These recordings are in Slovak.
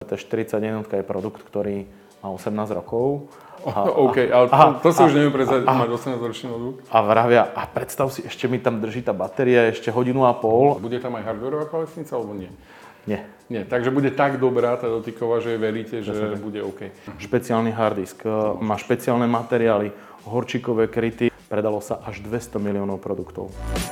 T41 je produkt, ktorý má 18 rokov. OK, ale to si už neviem predstaviť, mať 18-ročný notebook. A vravia, a predstav si, ešte mi tam drží tá batéria ešte hodinu a pol. Bude tam aj hardwareová klávesnica, alebo nie? Nie. Takže bude tak dobrá tá dotyková, že veríte, že bude OK. Špeciálny harddisk, má špeciálne materiály, horčíkové kryty. Predalo sa až 200 miliónov produktov.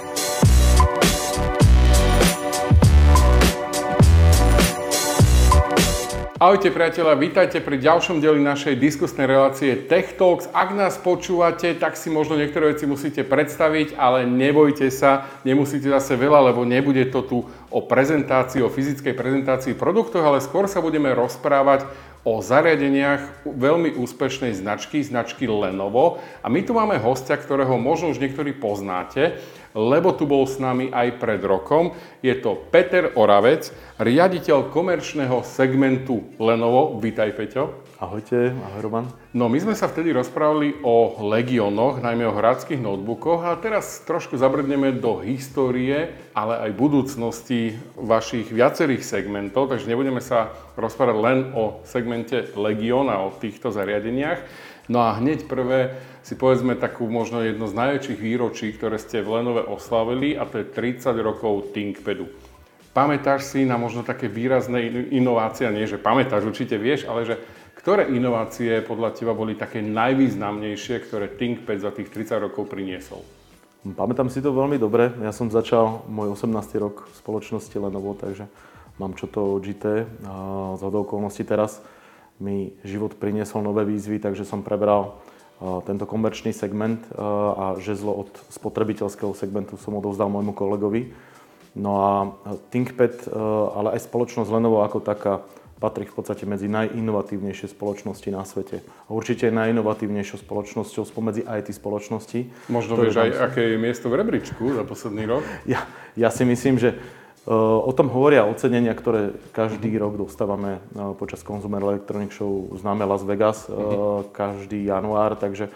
Ahojte priatelia, vítajte pri ďalšom dieli našej diskusnej relácie Tech Talks. Ak nás počúvate, tak si možno niektoré veci musíte predstaviť, ale nebojte sa, nemusíte zase veľa, lebo nebude to tu o prezentácii, o fyzickej prezentácii produktov, ale skôr sa budeme rozprávať o zariadeniach veľmi úspešnej značky Lenovo. A my tu máme hostia, ktorého možno už niektorí poznáte, lebo tu bol s nami aj pred rokom. Je to Peter Oravec, riaditeľ komerčného segmentu Lenovo. Vítaj, Peťo. Ahojte, ahoj Roman. No, my sme sa vtedy rozprávali o Legionoch, najmä o hráčskych notebookoch, a teraz trošku zabrdneme do histórie, ale aj budúcnosti vašich viacerých segmentov, takže nebudeme sa rozprávať len o segmente Legion a o týchto zariadeniach. No a hneď prvé si povedzme takú možno jedno z najväčších výročí, ktoré ste v Lenove oslavili, a to je 30 rokov ThinkPadu. Pamätáš si na možno také výrazné inovácie, nie že pamätáš, určite vieš, ale že ktoré inovácie podľa teba boli také najvýznamnejšie, ktoré ThinkPad za tých 30 rokov priniesol? Pamätám si to veľmi dobre. Ja som začal môj 18. rok v spoločnosti Lenovo, takže mám čo to odžité. Z okolností teraz mi život priniesol nové výzvy, takže som prebral tento komerčný segment a žezlo od spotrebiteľského segmentu som odovzdal môjmu kolegovi. No a ThinkPad, ale aj spoločnosť Lenovo ako taká patrí v podstate medzi najinovatívnejšie spoločnosti na svete. A určite je najinovatívnejšou spoločnosťou spomedzi IT spoločností. Možno vieš aj, aké je miesto v rebríčku za posledný rok? Ja si myslím, že o tom hovoria ocenenia, ktoré každý rok dostávame počas Consumer Electronics Show, známe Las Vegas, každý január, takže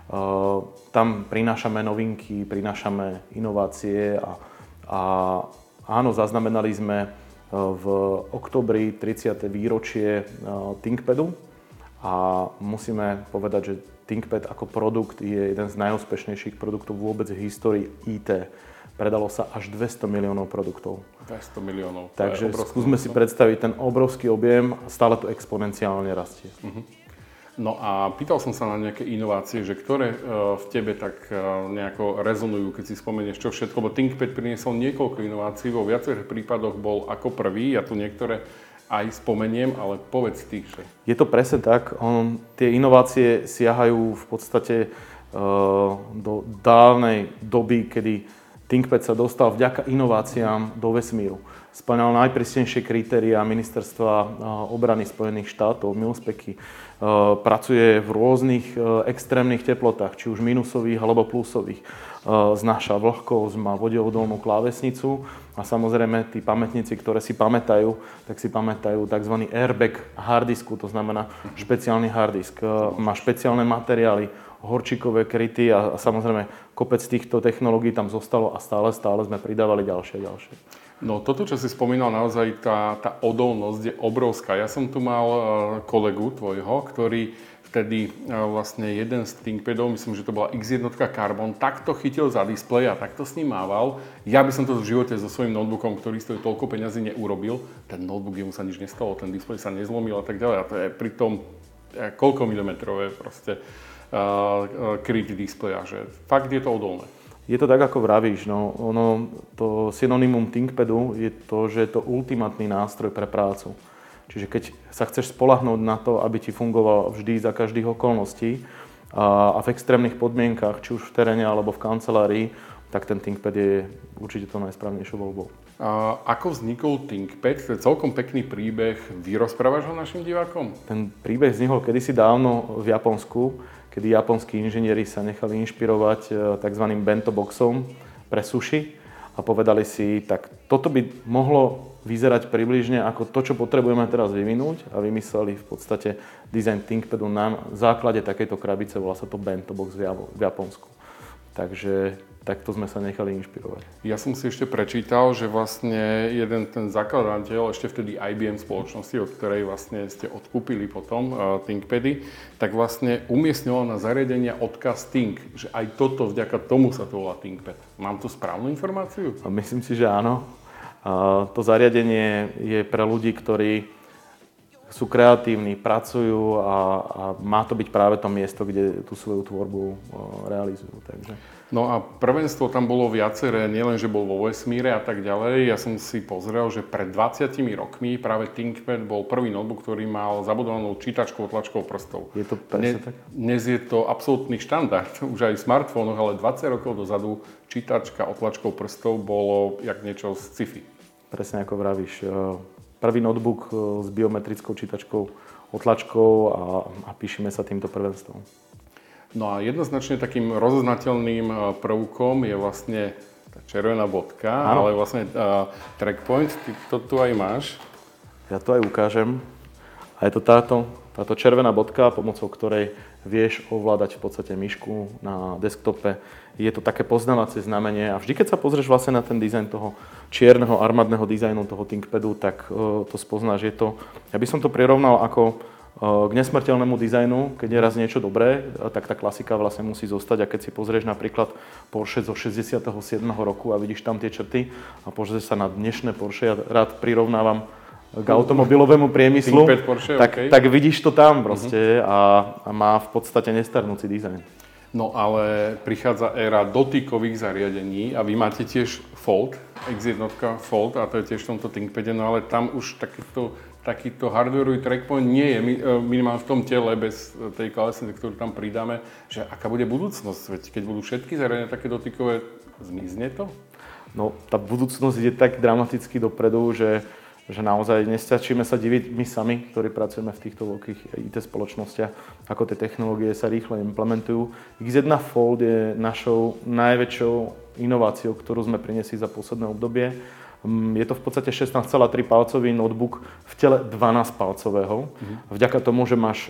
tam prinášame novinky, prinášame inovácie a áno, zaznamenali sme v októbri 30. výročie ThinkPadu a musíme povedať, že ThinkPad ako produkt je jeden z najúspešnejších produktov vôbec v histórii IT. Predalo sa až 200 miliónov produktov. 200 miliónov. Takže skúsme si predstaviť ten obrovský objem, stále to exponenciálne rastie. No a pýtal som sa na nejaké inovácie, že ktoré v tebe tak nejako rezonujú, keď si spomenieš čo všetko, lebo ThinkPad priniesol niekoľko inovácií, vo viacerých prípadoch bol ako prvý, ja tu niektoré aj spomeniem, ale povedz ty. Je to presne tak, tie inovácie siahajú v podstate do dávnej doby, kedy ThinkPad sa dostal vďaka inováciám do vesmíru. Spĺňal najprísnejšie kritériá Ministerstva obrany Spojených štátov, MILSPECy. Pracuje v rôznych extrémnych teplotách, či už minusových alebo plusových. Znáša vlhkosť, má vodeodolnú klávesnicu a samozrejme tí pamätníci, ktoré si pamätajú, tak si pamätajú tzv. Airbag harddisku, to znamená špeciálny harddisk. Má špeciálne materiály, horčíkové kryty a samozrejme kopec týchto technológií tam zostalo a stále sme pridávali ďalšie. No toto, čo si spomínal, naozaj tá odolnosť je obrovská. Ja som tu mal kolegu tvojho, ktorý vtedy vlastne jeden z ThinkPadov, myslím, že to bola X1 Carbon, takto chytil za displej a takto s ním mával. Ja by som to v živote so svojím notebookom, ktorý stojí toľko peňazí, neurobil. Ten notebook, jemu sa nič nestalo, ten displej sa nezlomil a tak ďalej. A to je pri tom koľko milimetrové proste kryt displeja, že fakt je to odolné. Je to tak, ako vravíš. To synonymum ThinkPadu je to, že je to ultimátny nástroj pre prácu. Čiže keď sa chceš spoľahnúť na to, aby ti fungoval vždy za každých okolností a v extrémnych podmienkach, či už v teréne alebo v kancelárii, tak ten ThinkPad je určite to najsprávnejšou voľbou. Ako vznikol ThinkPad? To je celkom pekný príbeh. Vy rozprávaš ho našim divákom? Ten príbeh vznikol kedysi dávno v Japonsku, kedy japonskí inžinieri sa nechali inšpirovať tzv. Bento boxom pre sushi a povedali si, tak toto by mohlo vyzerať približne ako to, čo potrebujeme teraz vyvinúť, a vymysleli v podstate design ThinkPadu na základe takejto krabice, volá sa to Bento box v Japonsku. Takže takto sme sa nechali inšpirovať. Ja som si ešte prečítal, že vlastne jeden ten zakladateľ, ešte vtedy IBM spoločnosti, od ktorej vlastne ste odkúpili potom ThinkPady, tak vlastne umiestňoval na zariadenia odkaz Think, že aj toto, vďaka tomu sa to volá ThinkPad. Mám tu správnu informáciu? Myslím si, že áno. To zariadenie je pre ľudí, ktorí sú kreatívni, pracujú a má to byť práve to miesto, kde tú svoju tvorbu realizujú. Takže. No a prvenstvo tam bolo viaceré, nielen, že bol vo vesmíre a tak ďalej. Ja som si pozrel, že pred 20 rokmi práve ThinkPad bol prvý notebook, ktorý mal zabudovanú čítačkou, tlačkou prstov. Je to presne tak? Dnes je to absolútny štandard, už aj v smartfónoch, ale 20 rokov dozadu čítačka otlačkou prstov bolo jak niečo z sci-fi. Presne ako vravíš. Prvý notebook s biometrickou čítačkou, otlačkou a píšeme sa týmto prvenstvom. No a jednoznačne takým rozoznateľným prvkom je vlastne tá červená bodka, ale vlastne trackpoint, ty to tu aj máš. Ja to aj ukážem. A je to táto červená bodka, pomocou ktorej vieš ovládať v podstate myšku na desktope. Je to také poznávacie znamenie a vždy, keď sa pozrieš vlastne na ten dizajn toho čierneho armádneho dizajnu toho ThinkPadu, tak to spoznáš. Ja by som to prirovnal ako k nesmrteľnému dizajnu. Keď je raz niečo dobré, tak tá klasika vlastne musí zostať. A keď si pozrieš napríklad Porsche zo 67. roku a vidíš tam tie črty a pozrieš sa na dnešné Porsche, ja rád prirovnávam k automobilovému priemyslu, Porsche, tak vidíš to tam proste a má v podstate nestarnúci dizajn. No ale prichádza éra dotykových zariadení a vy máte tiež Fold, X1 Fold a to je tiež v tomto ThinkPade, no ale tam už takýto hardwareový trackpoint nie je minimálne v tom tele bez tej klávesnice, ktorú tam pridáme, že aká bude budúcnosť, veď keď budú všetky zariadenia také dotykové, zmizne to? No tá budúcnosť ide tak dramaticky dopredu, že naozaj nestačíme sa diviť my sami, ktorí pracujeme v týchto veľkých IT spoločnostiach, ako tie technológie sa rýchle implementujú. X1 Fold je našou najväčšou inováciou, ktorú sme priniesli za posledné obdobie. Je to v podstate 16,3 palcový notebook v tele 12 palcového. Vďaka tomu, že máš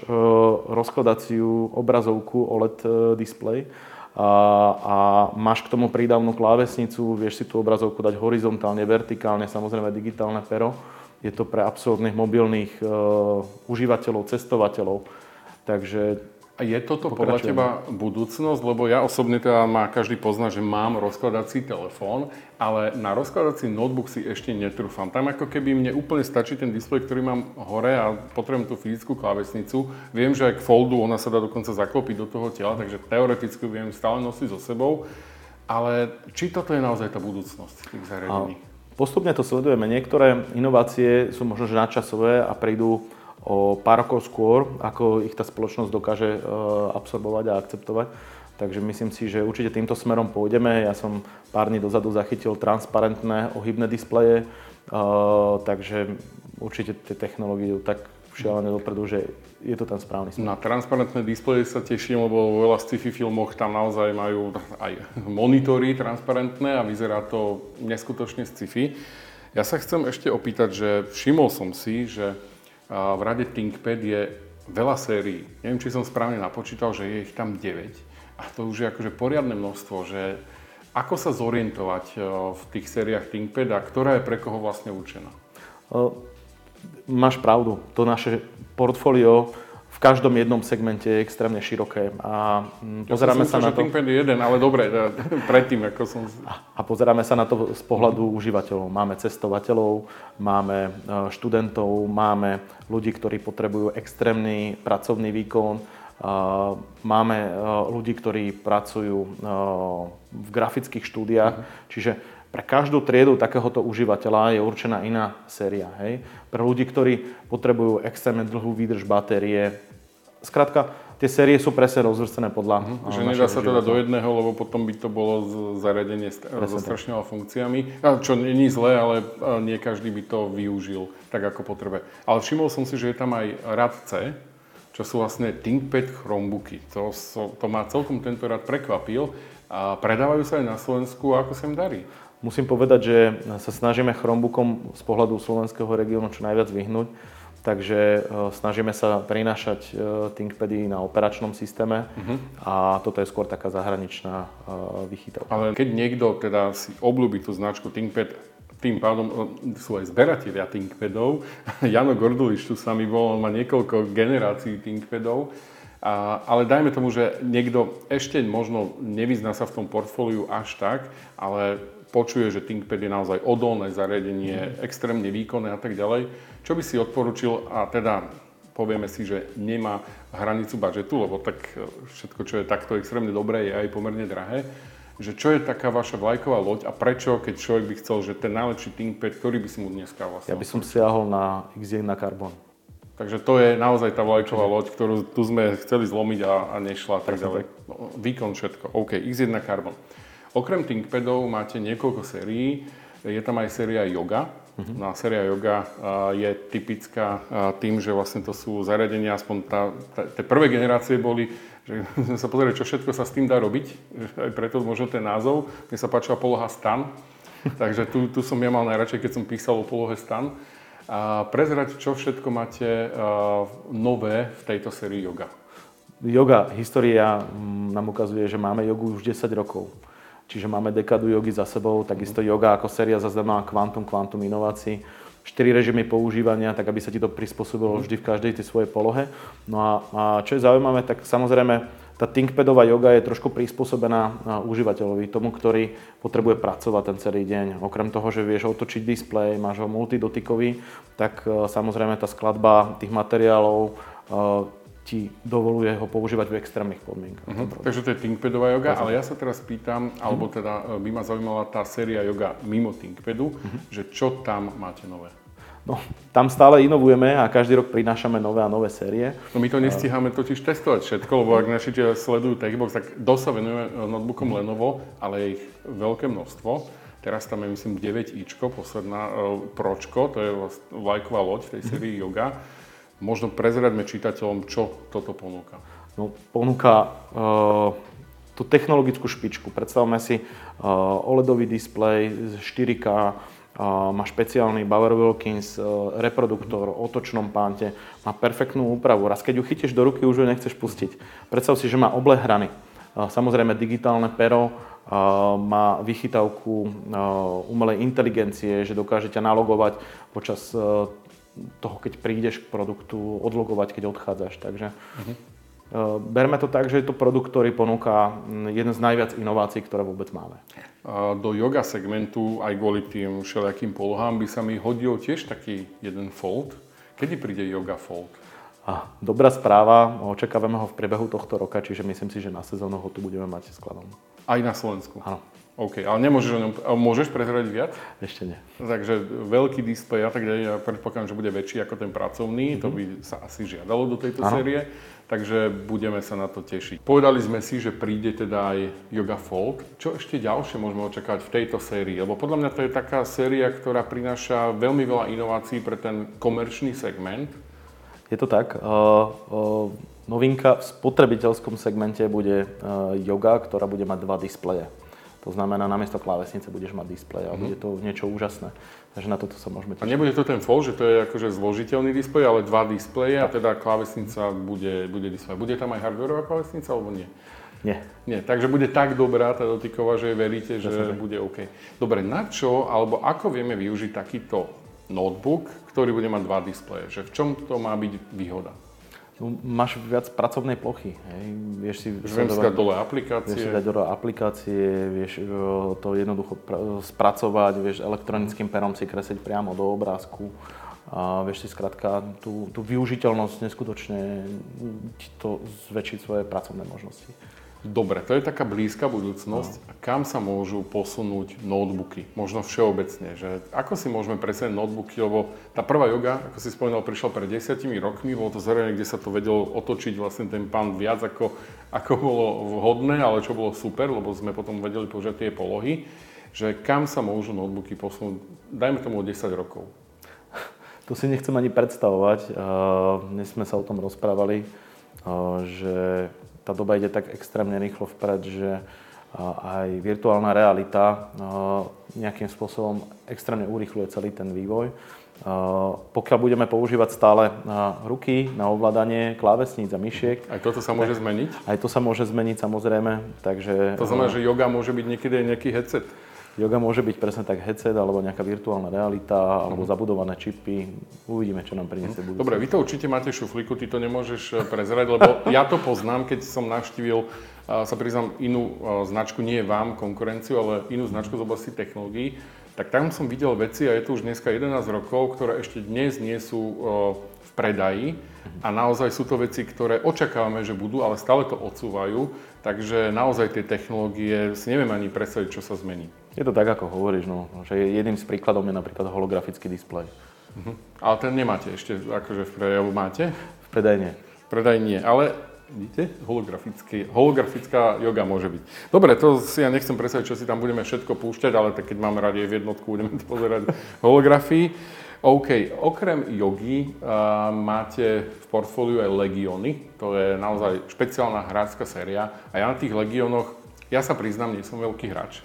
rozkladaciu obrazovku OLED display a máš k tomu prídavnú klávesnicu, vieš si tú obrazovku dať horizontálne, vertikálne, samozrejme digitálne pero. Je to pre absolútnych mobilných užívateľov, cestovateľov. Takže a je toto podľa teba budúcnosť? Lebo ja osobne teda každý pozná, že mám rozkladací telefón, ale na rozkladací notebook si ešte netrúfam. Tam ako keby mne úplne stačí ten displej, ktorý mám hore a potrebujem tú fyzickú klávesnicu. Viem, že aj k foldu ona sa dá dokonca zaklopiť do toho tela, takže teoreticky viem stále nosiť so sebou. Ale či toto je naozaj tá budúcnosť tých zariadení? Postupne to sledujeme. Niektoré inovácie sú možno že nadčasové a prídu o pár rokov skôr, ako ich tá spoločnosť dokáže absorbovať a akceptovať. Takže myslím si, že určite týmto smerom pôjdeme. Ja som pár dní dozadu zachytil transparentné ohybné displeje, takže určite tie technológie idú tak šialené dopredu, že je to ten správny smer. Na transparentné displeje sa teším, lebo vo veľa sci-fi filmoch tam naozaj majú aj monitory transparentné a vyzerá to neskutočne sci-fi. Ja sa chcem ešte opýtať, že všimol som si, že v rade ThinkPad je veľa sérií. Neviem, či som správne napočítal, že je ich tam 9. A to už je akože poriadne množstvo, že ako sa zorientovať v tých sériách ThinkPad a ktorá je pre koho vlastne určená? Máš pravdu. To naše portfólio v každom jednom segmente je extrémne široké. A pozeráme sa na to. ThinkPad je jeden, ale dobre, predtým, ako som. A pozeráme sa na to z pohľadu užívateľov. Máme cestovateľov, máme študentov, máme ľudí, ktorí potrebujú extrémny pracovný výkon, máme ľudí, ktorí pracujú v grafických štúdiách, čiže pre každú triedu takéhoto užívateľa je určená iná séria. Hej? Pre ľudí, ktorí potrebujú extrémne dlhú výdrž batérie. Skrátka, tie série sú presne rozvrstené podľa že nedá sa teda do jedného, lebo potom by to bolo zariadenie so strašne veľa funkciami. Čo nie je zlé, ale nie každý by to využil tak, ako potrebuje. Ale všimol som si, že je tam aj rad C, čo sú vlastne ThinkPad Chromebooky. To ma celkom tento rad prekvapil. A predávajú sa aj na Slovensku, ako sa im darí? Musím povedať, že sa snažíme Chromebookom z pohľadu slovenského regiónu čo najviac vyhnúť. takže snažíme sa prinášať ThinkPady na operačnom systéme a toto je skôr taká zahraničná vychytávka. Ale keď niekto teda si obľúbi tú značku ThinkPad, tým pádom sú aj zberatelia ThinkPadov. Jano Gordulič tu s nami bol, on má niekoľko generácií ThinkPadov. Ale dajme tomu, že niekto ešte možno nevyzná sa v tom portfóliu až tak, ale počuje, že ThinkPad je naozaj odolné zariadenie, extrémne výkonné a tak ďalej. Čo by si odporučil, a teda povieme si, že nemá hranicu budžetu, lebo tak všetko, čo je takto extrémne dobré, je aj pomerne drahé, že čo je taká vaša vlajková loď a prečo, keď človek by chcel, že ten najlepší ThinkPad, ktorý by si mu dneska vlastne... Ja by som siahol na X1 Carbon. Takže to je naozaj tá vlajková loď, ktorú tu sme chceli zlomiť a nešla tak ďalej. No, výkon všetko. OK, X1 Carbon. Okrem ThinkPadov máte niekoľko sérií. Je tam aj séria Yoga. No a séria Yoga je typická tým, že vlastne to sú zariadenia, aspoň tie prvé generácie boli, že sme sa pozreli, čo všetko sa s tým dá robiť. Aj preto možno ten názov. Mne sa páčila poloha stan. Takže tu som ja mal najradšej, keď som písal o polohe stan. A prezrať, čo všetko máte nové v tejto sérii Yoga. Yoga, história nám ukazuje, že máme jogu už 10 rokov. Čiže máme dekádu jogy za sebou, takisto Yoga ako séria zaznamená kvantum inovácií. 4 režimy používania, tak aby sa ti to prispôsobilo vždy v každej tej svojej polohe. No a čo je zaujímavé, tak samozrejme tá ThinkPadová yoga je trošku prispôsobená užívateľovi, tomu, ktorý potrebuje pracovať ten celý deň. Okrem toho, že vieš otočiť displej, máš ho multidotykový, tak samozrejme tá skladba tých materiálov ti dovoluje ho používať v extrémnych podmienkach. Takže to je ThinkPadová yoga, ale ja sa teraz pýtam, alebo teda by ma zaujímala tá séria yoga mimo ThinkPadu, že čo tam máte nové? No, tam stále inovujeme a každý rok prinášame nové a nové série. No my to nestíhame totiž testovať všetko, lebo ak naši sledujú Techbox, tak dosť sa venujeme notebookom Lenovo, ale je ich veľké množstvo. Teraz tam je, myslím, 9ičko, posledná Pročko, to je vlajková loď v tej sérii Yoga. Možno prezraďme čitateľom, čo toto ponúka. No, ponúka tú technologickú špičku. Predstavme si OLEDový displej, 4K, má špeciálny Bauer Wilkins reproduktor o otočnom pánte, má perfektnú úpravu. Raz keď ju chytíš do ruky, už ju nechceš pustiť. Predstav si, že má obleh hrany. Samozrejme digitálne pero, má vychytávku umelej inteligencie, že dokáže ťa nalogovať počas toho, keď prídeš k produktu, odlogovať, keď odchádzaš. Takže berme to tak, že je to produkt, ktorý ponúka jeden z najviac inovácií, ktoré vôbec máme. Do yoga segmentu, aj kvôli tým všelijakým polohám, by sa mi hodil tiež taký jeden Fold. Kedy príde Yoga Fold? Dobrá správa, očakávame ho v priebehu tohto roka, čiže myslím si, že na sezónu ho tu budeme mať skladom. Aj na Slovensku? Áno. OK, ale nemôžeš o ňom, môžeš prezradiť viac? Ešte nie. Takže veľký displej a tak ďalej, ja predpokladám, že bude väčší ako ten pracovný, to by sa asi žiadalo do tejto série, takže budeme sa na to tešiť. Povedali sme si, že príde teda aj Yoga Fold. Čo ešte ďalšie môžeme očakávať v tejto sérii? Lebo podľa mňa to je taká séria, ktorá prináša veľmi veľa inovácií pre ten komerčný segment. Je to tak. Novinka v spotrebiteľskom segmente bude Yoga, ktorá bude mať 2 displeje. To znamená, namiesto klávesnice budeš mať displej a bude to niečo úžasné. Takže na toto sa môžeme tešiť. A nebude to ten Fold, že to je akože zložiteľný displej, ale 2 displeje a teda klávesnica bude displej. Bude tam aj hardwareová klávesnica alebo nie? Nie. Takže bude tak dobrá tá dotyková, že veríte, že bude OK. Dobre, na čo alebo ako vieme využiť takýto notebook, ktorý bude mať 2 displeje? Že v čom to má byť výhoda? No, máš viac pracovnej plochy. Hej. Vieš si dať dole aplikácie. Vieš si dať dole aplikácie, vieš to jednoducho spracovať, vieš elektronickým perom si kresliť priamo do obrázku. A vieš si skrátka tú využiteľnosť neskutočne ti to zväčšiť svoje pracovné možnosti. Dobre, to je taká blízka budúcnosť. A kam sa môžu posunúť notebooky? Možno všeobecne, že ako si môžeme predstaviť notebooky, lebo tá prvá yoga, ako si spomínal, prišla pred 10 rokmi, bolo to zariadenie, kde sa to vedelo otočiť vlastne ten pán viac ako bolo vhodné, ale čo bolo super, lebo sme potom vedeli použiť tie polohy, že kam sa môžu notebooky posunúť, dajme tomu o 10 rokov. To si nechcem ani predstavovať. Dnes sme sa o tom rozprávali, že tá doba ide tak extrémne rýchlo vpred, že aj virtuálna realita nejakým spôsobom extrémne urýchľuje celý ten vývoj. Pokiaľ budeme používať stále ruky na ovládanie klávesníc a myšiek. Aj toto sa môže zmeniť? Aj to sa môže zmeniť, samozrejme. Takže, to znamená, že yoga môže byť niekedy aj nejaký headset? Yoga môže byť presne tak headset, alebo nejaká virtuálna realita, alebo zabudované čipy. Uvidíme, čo nám priniesie budúcnosť. Dobre, vy to určite máte v šuflíku, ty to nemôžeš prezerať, lebo ja to poznám, keď som navštívil, sa priznám, inú značku, nie vám konkurenciu, ale inú značku z oblasti technológií. Tak tam som videl veci, a je to už dneska 11 rokov, ktoré ešte dnes nie sú v predaji. A naozaj sú to veci, ktoré očakávame, že budú, ale stále to odsúvajú. Takže naozaj tie technológie si neviem ani predstaviť, čo sa zmení. Je to tak, ako hovoríš, no, že jedným z príkladov je napríklad holografický displej. Ale ten nemáte ešte, akože v predaji, alebo máte? V predaji nie. V predaji nie, ale vidíte, holografická yoga môže byť. Dobre, to si ja nechcem predstaviť, čo si tam budeme všetko púšťať, ale tak keď máme radi v jednotku, budeme to pozerať holografii. OK, okrem jogy máte v portfóliu aj Legiony, to je naozaj špeciálna hráčska séria a ja na tých Legionoch, ja sa priznám, nie som veľký hráč.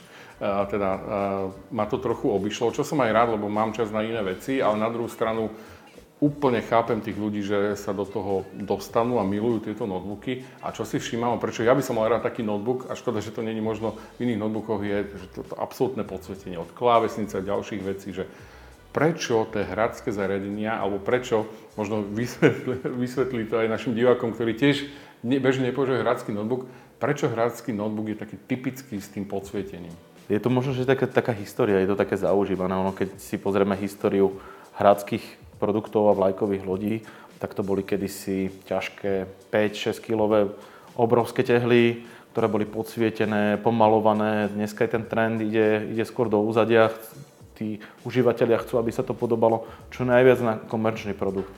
Ma to trochu obišlo, čo som aj rád, lebo mám čas na iné veci, ale na druhú stranu úplne chápem tých ľudí, že sa do toho dostanú a milujú tieto notebooky. A čo si všímam, prečo ja by som mal rád taký notebook, a škoda, že to nie je možno v iných notebookoch, je že toto absolútne podsvietenie od klávesnice a ďalších vecí, že prečo tie hráčske zariadenia, alebo prečo, možno vysvetlí to aj našim divákom, ktorí tiež bežne nepoužívajú hráčsky notebook, prečo hráčsky notebook je taký typický s tým podsvietením? Je to možno, že taká história, je to také zaužívané. Keď si pozrieme históriu hráčskych produktov a vlajkových lodí, tak to boli kedysi ťažké 5-6 kilové obrovské tehly, ktoré boli podsvietené, pomalované. Dneska je ten trend, ide skôr do úzadia. Tí užívateľia chcú, aby sa to podobalo čo najviac na komerčný produkt.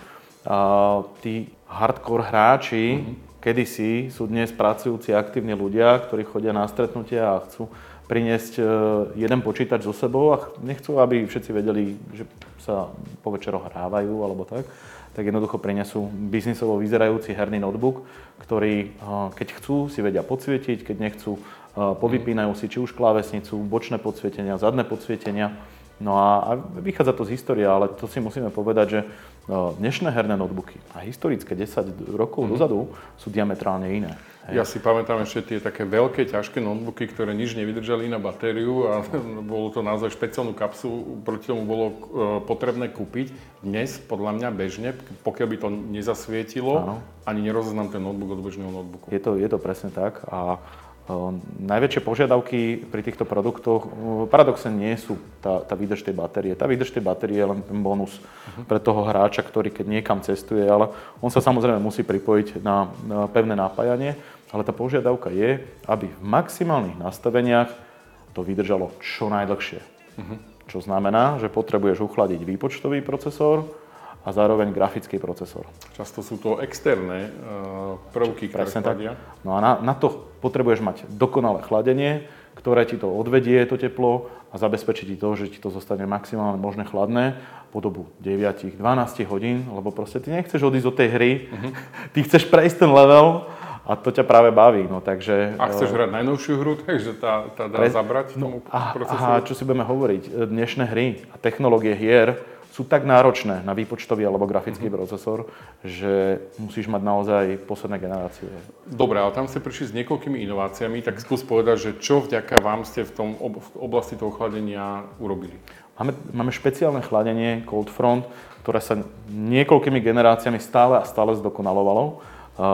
A tí hardcore hráči, kedysi sú dnes pracujúci aktívni ľudia, ktorí chodia na stretnutia a chcú priniesť jeden počítač so sebou a nechcú, aby všetci vedeli, že sa po večeroch hrávajú alebo tak jednoducho prinesú biznisovo vyzerajúci herný notebook, ktorý, keď chcú, si vedia podsvietiť, keď nechcú, povypínajú si či už klávesnicu, bočné podsvietenia, zadné podsvietenia. No a vychádza to z histórie, ale to si musíme povedať, že dnešné herné notebooky a historické 10 rokov dozadu sú diametrálne iné. Hej. Ja si pamätám ešte tie také veľké, ťažké notebooky, ktoré nič nevydržali na batériu a bolo to naozaj špeciálnu kapsu, proti tomu bolo potrebné kúpiť. Dnes, podľa mňa bežne, pokiaľ by to nezasvietilo, ani nerozoznám ten notebook od bežného notebooku. Je to presne tak a najväčšie požiadavky pri týchto produktoch paradoxne nie sú tá výdrž tej batérie. Tá výdrž tej batérie je len ten bonus pre toho hráča, ktorý keď niekam cestuje, ale on sa samozrejme musí pripojiť na pevné napájanie, ale tá požiadavka je, aby v maximálnych nastaveniach to vydržalo čo najdlhšie. Čo znamená, že potrebuješ uchladiť výpočtový procesor a zároveň grafický procesor. Často sú to externé prvky, ktoré chladia. No a na to potrebuješ mať dokonalé chladenie, ktoré ti to odvedie, to teplo, a zabezpečí ti to, že ti to zostane maximálne možné chladné po dobu 9-12 hodín, lebo proste ty nechceš odísť od tej hry, ty chceš prejsť ten level a to ťa práve baví. No, takže, a chceš hrať najnovšiu hru, takže tá dá zabrať tomu procesoru? A čo si budeme hovoriť, dnešné hry a technológie hier sú tak náročné na výpočtový alebo grafický procesor, že musíš mať naozaj posledné generácie. Dobre, ale tam ste prišli s niekoľkými inováciami, tak skús povedať, že čo vďaka vám ste v oblasti toho chladenia urobili? Máme špeciálne chladenie Cold Front, ktoré sa niekoľkými generáciami stále zdokonalovalo.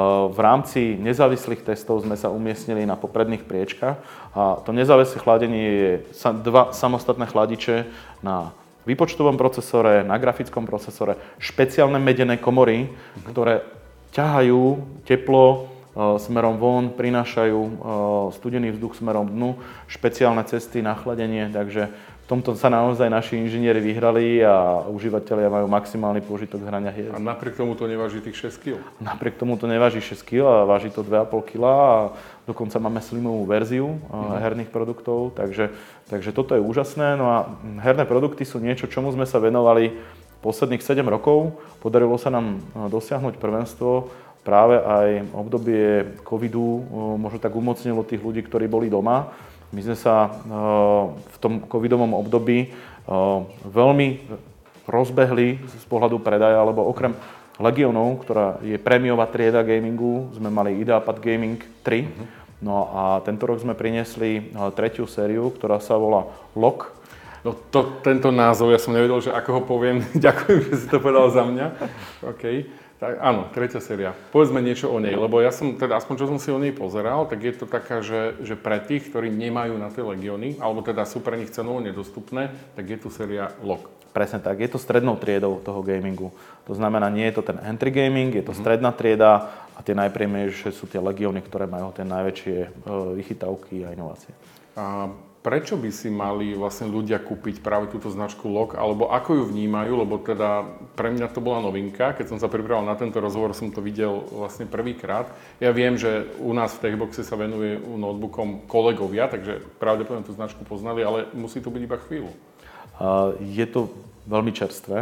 V rámci nezávislých testov sme sa umiestnili na popredných priečkach a to nezávislé chladenie je dva samostatné chladiče na výpočtovom procesore, na grafickom procesore, špeciálne medené komory, ktoré ťahajú teplo smerom von, prinášajú studený vzduch smerom dnu, špeciálne cesty na chladenie, takže v tomto sa naozaj naši inžinieri vyhrali a užívateľia majú maximálny pôžitok hrania hier. A napriek tomu to neváži tých 6 kg? Napriek tomu to neváži 6 kg a váži to 2,5 kg a dokonca máme slimovú verziu herných produktov, takže toto je úžasné. No a herné produkty sú niečo, čomu sme sa venovali posledných 7 rokov. Podarilo sa nám dosiahnuť prvenstvo. Práve aj obdobie covidu možno tak umocnilo tých ľudí, ktorí boli doma. My sme sa v tom covidovom období veľmi rozbehli z pohľadu predaja, lebo okrem Legionov, ktorá je prémiová trieda gamingu, sme mali Ideapad Gaming 3. No a tento rok sme priniesli tretiu sériu, ktorá sa volá LOK. No tento názov, ja som nevedel, že ako ho poviem. Ďakujem, že si to povedal za mňa. OK. Tak, áno, tretia séria. Povedzme niečo o nej, lebo ja som, teda aspoň čo som si o nej pozeral, tak je to taká, že pre tých, ktorí nemajú na tie Legiony, alebo teda sú pre nich cenovo nedostupné, tak je tu séria LOK. Presne tak, je to strednou triedou toho gamingu. To znamená, nie je to ten entry gaming, je to stredná trieda a tie najpríjemnejšie sú tie Legiony, ktoré majú tie najväčšie vychytávky a inovácie. A prečo by si mali vlastne ľudia kúpiť práve túto značku LOK, alebo ako ju vnímajú, lebo teda pre mňa to bola novinka, keď som sa pripravoval na tento rozhovor, som to videl vlastne prvýkrát. Ja viem, že u nás v Techboxe sa venuje notebookom kolegovia, takže pravdepodobne tú značku poznali, ale musí to byť iba chvíľu. Je to veľmi čerstvé,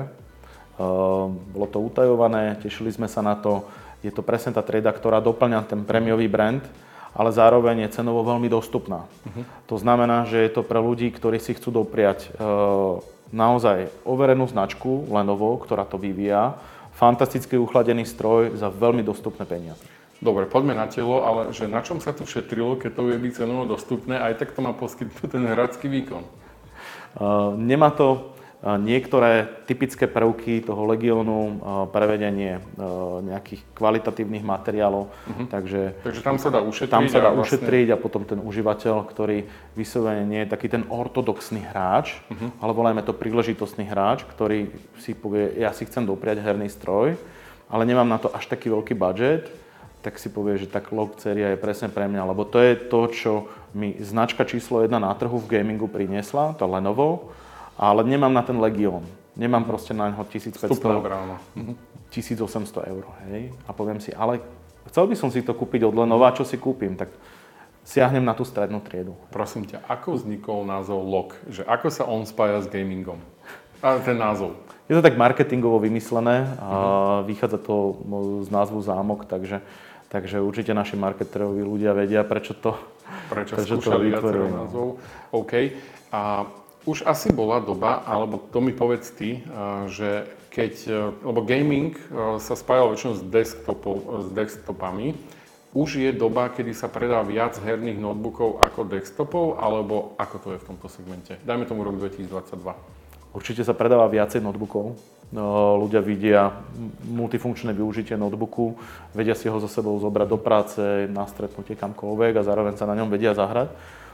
bolo to utajované, tešili sme sa na to, je to presne tá trieda, ktorá doplňa ten prémiový brand, ale zároveň je cenovo veľmi dostupná. To znamená, že je to pre ľudí, ktorí si chcú dopriať naozaj overenú značku Lenovo, ktorá to vyvíja, fantasticky uchladený stroj za veľmi dostupné peniaze. Dobre, poďme na telo, ale že na čom sa to šetrilo, keď to je byť cenovo dostupné, aj tak to má poskytnúť ten hráčsky výkon? Nemá to niektoré typické prvky toho Legionu, prevedenie nejakých kvalitatívnych materiálov, takže tam sa dá ušetriť. Tam sa dá ušetriť a potom ten užívateľ, ktorý vyslovene nie je taký ten ortodoxný hráč, ale volajme to príležitostný hráč, ktorý si povie, ja si chcem dopriať herný stroj, ale nemám na to až taký veľký budget, tak si povie, že tá LOK séria je presne pre mňa, lebo to je to, čo mi značka číslo 1 na trhu v gamingu priniesla, tá Lenovo, ale nemám na ten Legion. Nemám proste na ňo 1500, 1800 eur, hej. A poviem si, ale chcel by som si to kúpiť od Lenova, čo si kúpim, tak siahnem na tú strednú triedu. Prosím ťa, ako vznikol názov LOK? Že ako sa on spája s gamingom? A ten názov? Je to tak marketingovo vymyslené a vychádza to z názvu zámok, takže určite naši marketeroví ľudia vedia, prečo skúšali viacero názov. OK. A už asi bola doba, alebo to mi povedz ty, že lebo gaming sa spájal väčšinou s desktopami, už je doba, kedy sa predá viac herných notebookov ako desktopov, alebo ako to je v tomto segmente? Dajme tomu rok 2022. Určite sa predáva viacej notebookov. Ľudia vidia multifunkčné využitie notebooku, vedia si ho so sebou zobrať do práce, na stretnutie kamkoľvek a zároveň sa na ňom vedia zahrať.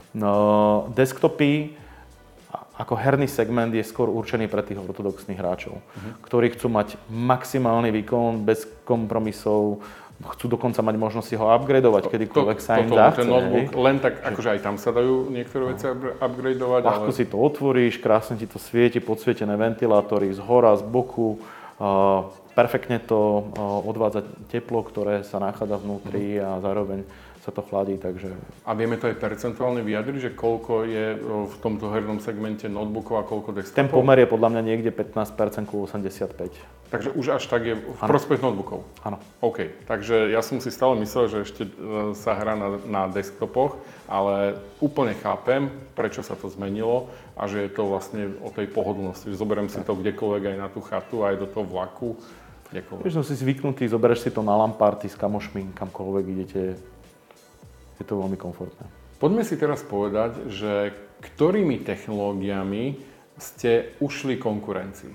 Desktopy ako herný segment je skôr určený pre tých ortodoxných hráčov, ktorí chcú mať maximálny výkon bez kompromisov, chcú dokonca mať možnosť si ho upgradeovať, kedykoľvek sa im zachce. Ten notebook, len tak, akože aj tam sa dajú niektoré veci upgradeovať, ľahko si to otvoríš, krásne ti to svieti, podsvietené ventilátory z hora, z boku, perfektne to odvádza teplo, ktoré sa nachádza vnútri a zároveň sa to chladí, takže... A vieme to aj percentuálne vyjadriť, že koľko je v tomto hernom segmente notebookov a koľko desktopov? Ten pomer je podľa mňa niekde 15% ku 85%. Takže už až tak je v prospech notebookov? Áno. OK, takže ja som si stále myslel, že ešte sa hrá na desktopoch, ale úplne chápem, prečo sa to zmenilo a že je to vlastne o tej pohodlnosti, že zoberiem si to kdekoľvek aj na tú chatu, aj do toho vlaku, kdekoľvek. Keď som si zvyknutý, zoberieš si to na lamparty s kamošmi, kamkoľvek idete. Je to veľmi komfortné. Poďme si teraz povedať, že ktorými technológiami ste ušli konkurencii?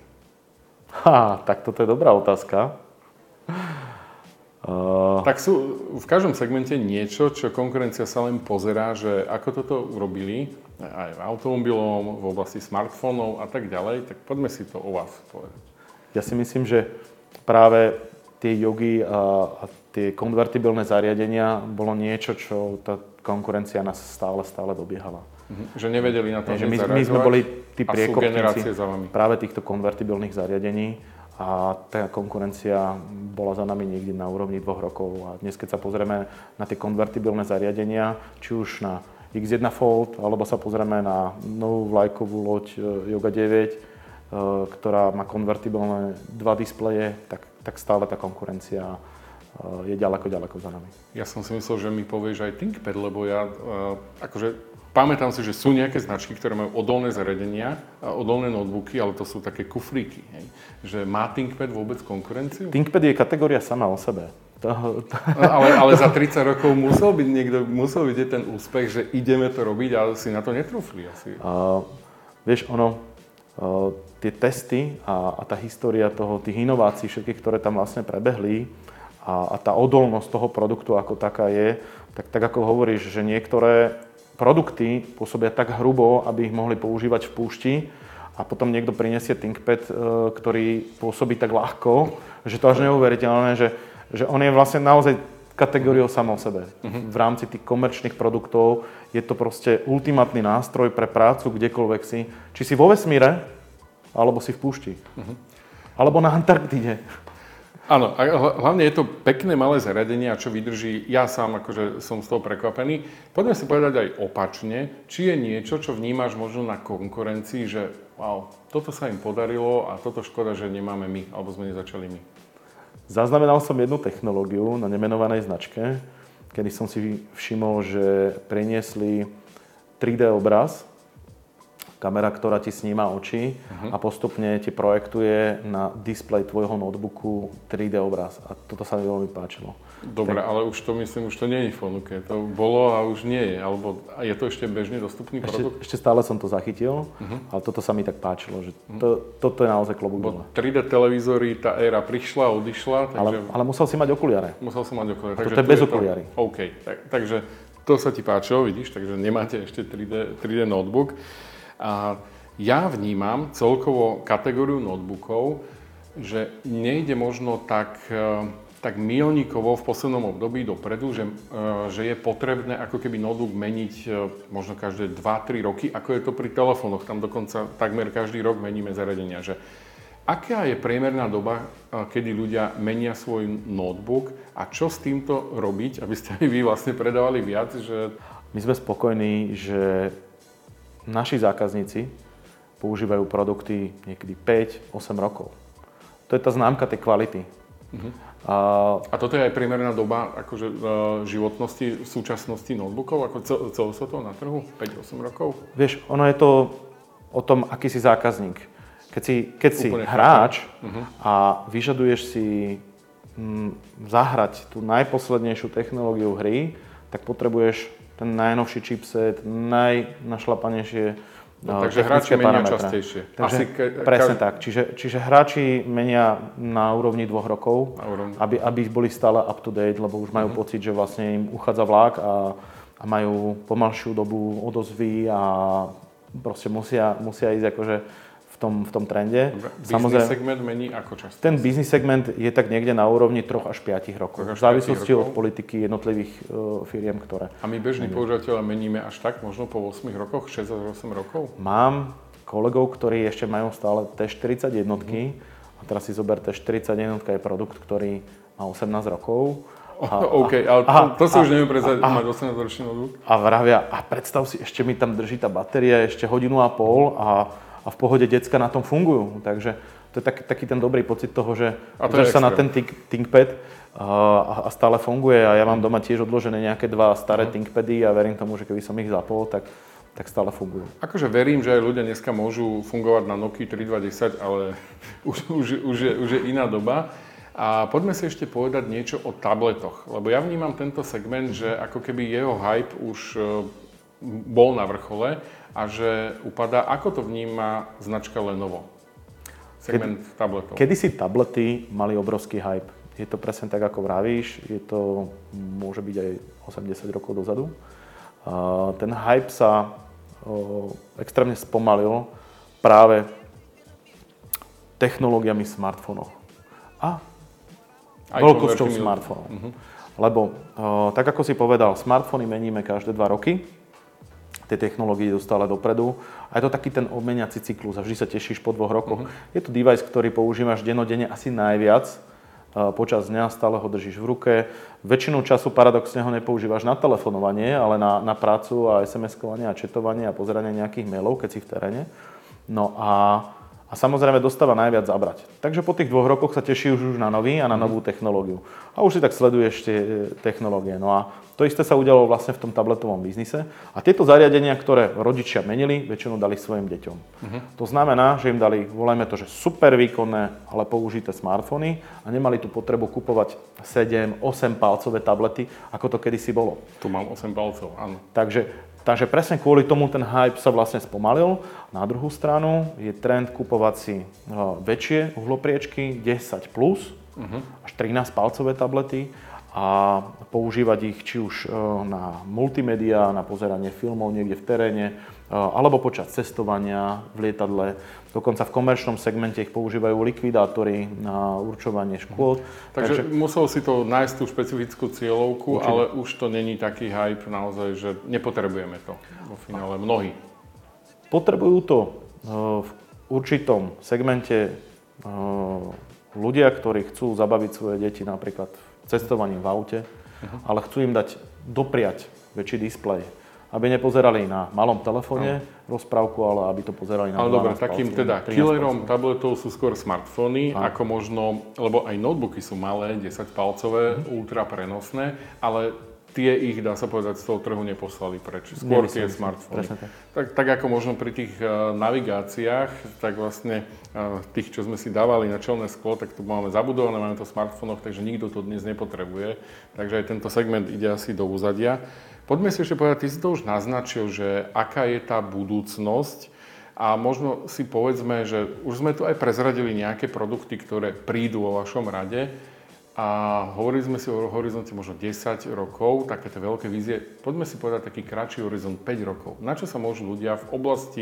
Tak toto je dobrá otázka. Tak sú v každom segmente niečo, čo konkurencia sa len pozerá, že ako toto urobili, aj v automobilom, v oblasti smartfónov a tak ďalej, tak poďme si to o vás povedať. Ja si myslím, že práve tie jogy a tie konvertibilné zariadenia bolo niečo, čo tá konkurencia nás stále dobiehala. Že nevedeli na to zareagovať. My sme boli tí priekopníci práve týchto konvertibilných zariadení a tá konkurencia bola za nami niekde na úrovni 2 rokov. A dnes, keď sa pozrieme na tie konvertibilné zariadenia, či už na X1 Fold, alebo sa pozrieme na novú vlajkovú loď Yoga 9, ktorá má konvertibilné 2 displeje, tak stále tá konkurencia je ďaleko za nami. Ja som si myslel, že mi povieš aj ThinkPad, lebo ja akože pamätám si, že sú nejaké značky, ktoré majú odolné zariadenia, odolné notebooky, ale to sú také kufríky. Hej. Že má ThinkPad vôbec konkurenciu? ThinkPad je kategória sama o sebe. Ale za 30 rokov musel byť ten úspech, že ideme to robiť, ale si na to netrúfli asi. Vieš, tie testy a tá história tých inovácií, všetkých, ktoré tam vlastne prebehli a tá odolnosť toho produktu ako taká je, tak ako hovoríš, že niektoré produkty pôsobia tak hrubo, aby ich mohli používať v púšti a potom niekto prinesie ThinkPad, ktorý pôsobí tak ľahko, že to až neuveriteľné, že on je vlastne naozaj kategóriou samo o sebe. V rámci tých komerčných produktov je to proste ultimátny nástroj pre prácu kdekoľvek si. Či si vo vesmíre, alebo si v púšti. Alebo na Antarktide. Áno, a hlavne je to pekné malé zariadenie a čo vydrží. Ja sám akože som z toho prekvapený. Poďme si povedať aj opačne, či je niečo, čo vnímaš možno na konkurencii, že wow, toto sa im podarilo a toto škoda, že nemáme my, alebo sme nezačali my. Zaznamenal som jednu technológiu na nemenovanej značke, kedy som si všimol, že priniesli 3D obraz, kamera, ktorá ti sníma oči a postupne ti projektuje na displej tvojho notebooku 3D obraz. A toto sa mi veľmi páčilo. Dobre, ale už to myslím, už to nie je v ponuke. To bolo a už nie je. Alebo je to ešte bežne dostupný produkt? Ešte stále som to zachytil, ale toto sa mi tak páčilo, že toto je naozaj klobúk dole. 3D televízory, tá éra prišla, odišla. Takže... Ale musel si mať okuliare. Musel som mať okuliare. Takže to je bez okuliary. OK, takže to sa ti páčilo, vidíš, takže nemáte ešte 3D notebook. A ja vnímam celkovo kategóriu notebookov, že nejde možno tak míľnikovo v poslednom období dopredu, že je potrebné ako keby notebook meniť možno každé 2-3 roky, ako je to pri telefónoch. Tam dokonca takmer každý rok meníme zariadenia. Že aká je priemerná doba, kedy ľudia menia svoj notebook a čo s týmto robiť, aby ste vy vlastne predávali viac? Že... My sme spokojní, že naši zákazníci používajú produkty niekedy 5-8 rokov. To je tá známka tej kvality. A toto je aj priemerná doba akože, životnosti v súčasnosti notebookov, ako celosvetovo na trhu? 5-8 rokov? Vieš, ono je to o tom, aký si zákazník. Keď si hráč a vyžaduješ si zahrať tú najposlednejšiu technológiu hry, tak potrebuješ ten najnovší chipset, najnašlapanejšie takže hráči menia častejšie. Presne tak. Čiže hráči menia na úrovni 2 rokov, aby boli stále up to date, lebo už majú pocit, že vlastne im uchádza vlak a majú pomalšiu dobu odozvy a proste musia ísť akože v tom trende. Business segment mení ako často? Ten business segment je tak niekde na úrovni 3 až 5 rokov. V závislosti od politiky jednotlivých firiem, ktoré... A my bežní používateľe meníme až tak, možno po 8 rokoch, 6 až 8 rokov? Mám kolegov, ktorí ešte majú stále T40 jednotky. A teraz si zober, T40 jednotka je produkt, ktorý má 18 rokov. OK, ale to si už neviem predstaviť, mať 18-ročný notebook. A vravia, a predstav si, ešte mi tam drží tá batéria ešte 1,5 hodiny a v pohode decka na tom fungujú. Takže to je taký ten dobrý pocit toho, že držíš sa na ten ThinkPad a stále funguje. A ja mám doma tiež odložené nejaké 2 staré ThinkPady a verím tomu, že keby som ich zapol, tak stále fungujú. Akože verím, že aj ľudia dneska môžu fungovať na Nokia 3210, ale už je iná doba. A poďme si ešte povedať niečo o tabletoch, lebo ja vnímam tento segment, že ako keby jeho hype už bol na vrchole a že upadá. Ako to vníma značka Lenovo? Segment tabletov. Kedysi tablety mali obrovský hype. Je to presne tak, ako vravíš. Môže byť aj 80 rokov dozadu. Ten hype sa extrémne spomalil práve technológiami smartfónov. A veľkosťou smartfónov. Lebo, tak ako si povedal, smartfóny meníme každé 2 roky. Tie technológie idú stále dopredu. A je to taký ten obmeniaci cyklus a vždy sa tešíš po 2 rokoch. Je to device, ktorý používaš dennodenne asi najviac. Počas dňa stále ho držíš v ruke. Väčšinu času paradoxne ho nepoužívaš na telefonovanie, ale na prácu a SMS-kovanie a chatovanie a pozeranie nejakých mailov, keď si v teréne. No a samozrejme dostáva najviac zabrať. Takže po tých 2 rokoch sa teší už na nový a na novú technológiu. a už si tak sleduješ tie technológie. No a to isté sa udialo vlastne v tom tabletovom biznise. A tieto zariadenia, ktoré rodičia menili, väčšinou dali svojim deťom. To znamená, že im dali, volajme to, že super výkonné, ale použité smartfóny a nemali tu potrebu kupovať 7, 8 palcové tablety, ako to kedysi bolo. Tu mám 8 palcov, áno. Takže presne kvôli tomu ten hype sa vlastne spomalil. Na druhú stranu je trend kupovať si väčšie uhlopriečky, 10 plus, až 13 palcové tablety a používať ich či už na multimédia, na pozeranie filmov niekde v teréne, alebo počas cestovania v lietadle. Dokonca v komerčnom segmente ich používajú likvidátory na určovanie škôd. Takže musel si to nájsť tú špecifickú cieľovku, určite. Ale už to není taký hype naozaj, že nepotrebujeme to vo finále mnohí. Potrebujú to v určitom segmente ľudia, ktorí chcú zabaviť svoje deti napríklad cestovaním v aute, ale chcú im dať dopriať väčší displej, aby nepozerali na malom telefóne rozprávku, ale aby to pozerali na 12 palcov. Ale dobre, takým teda killerom tabletov sú skôr smartfóny, ako možno, lebo aj notebooky sú malé, 10-palcové, ultra prenosné, ale tie ich, dá sa povedať, z toho trhu neposlali preč. Skôr tie smartfóny. Tak ako možno pri tých navigáciách, tak vlastne tých, čo sme si dávali na čelné sklo, tak to máme zabudované, máme to v smartfónoch, takže nikto to dnes nepotrebuje. Takže aj tento segment ide asi do úzadia. Poďme si ešte povedať, ty si to už naznačil, že aká je tá budúcnosť a možno si povedzme, že už sme tu aj prezradili nejaké produkty, ktoré prídu vo vašom rade. A hovorili sme si o horizonte možno 10 rokov, takéto veľké vízie. Poďme si povedať taký kratší horizont 5 rokov. Na čo sa môžu ľudia v oblasti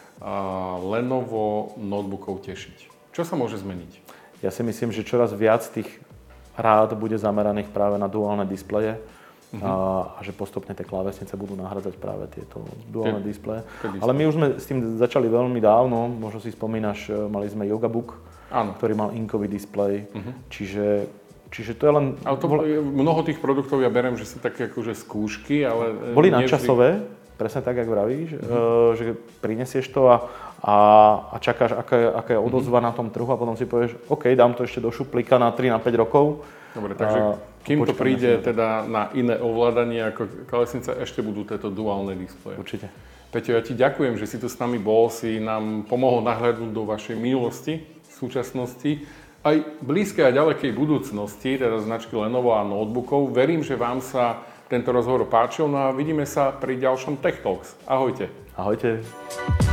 Lenovo notebookov tešiť? Čo sa môže zmeniť? Ja si myslím, že čoraz viac tých rád bude zameraných práve na duálne displeje a že postupne tie klávesnice budú nahrádzať práve tieto duálne displeje. Ale my už sme s tým začali veľmi dávno. Možno si spomínaš, mali sme Yogabook, ktorý mal inkový displej. Čiže to je len... Ale to mnoho tých produktov ja beriem, že sú také akože skúšky, ale... Boli nadčasové, presne tak, jak vravíš, že prinesieš to a čakáš, aká je odozva na tom trhu a potom si povieš, OK, dám to ešte do šuplíka na 3-5 rokov. Dobre, takže kým to príde teda na iné ovládanie ako klávesnica, ešte budú tieto duálne displeje. Určite. Peťo, ja ti ďakujem, že si tu s nami bol, si nám pomohol nahľadnúť do vašej minulosti, súčasnosti, aj blízkej a ďalekej budúcnosti, teda značky Lenovo a notebookov. Verím, že vám sa tento rozhovor páčil, no a vidíme sa pri ďalšom Tech Talks. Ahojte. Ahojte.